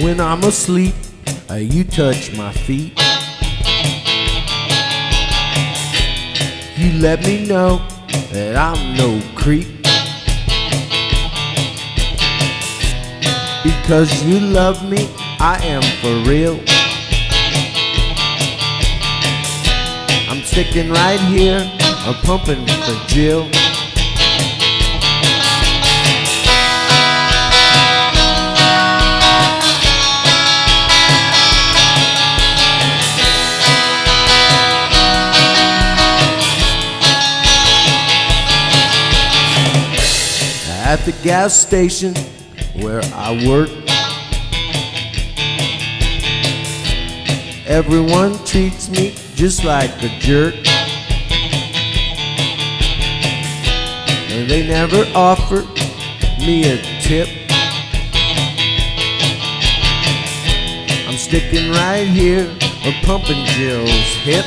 When I'm asleep, you touch my feet. You let me know that I'm no creep. Because you love me, I am for real. I'm sticking right here, I'm pumping for Jill. At the gas station where I work, everyone treats me just like a jerk. And they never offer me a tip. I'm sticking right here, pumping Jill's hip.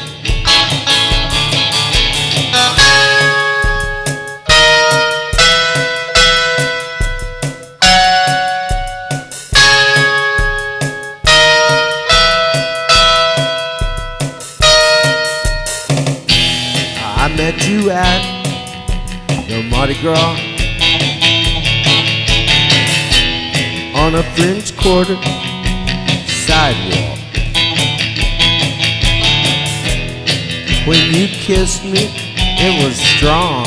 I met you at the Mardi Gras on a French Quarter sidewalk. When you kissed me, it was strong.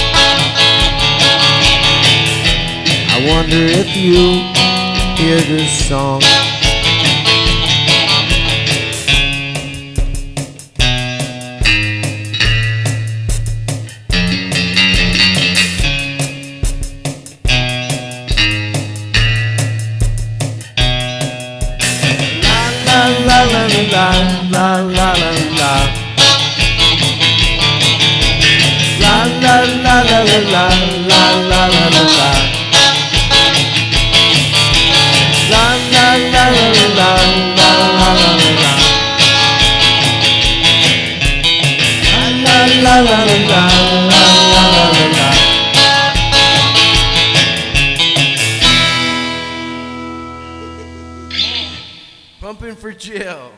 I wonder if you hear this song. La la la la la la la. La la la la la la la la la la. La la la la la la la la la. La la la la la la la. Pumping for Jill.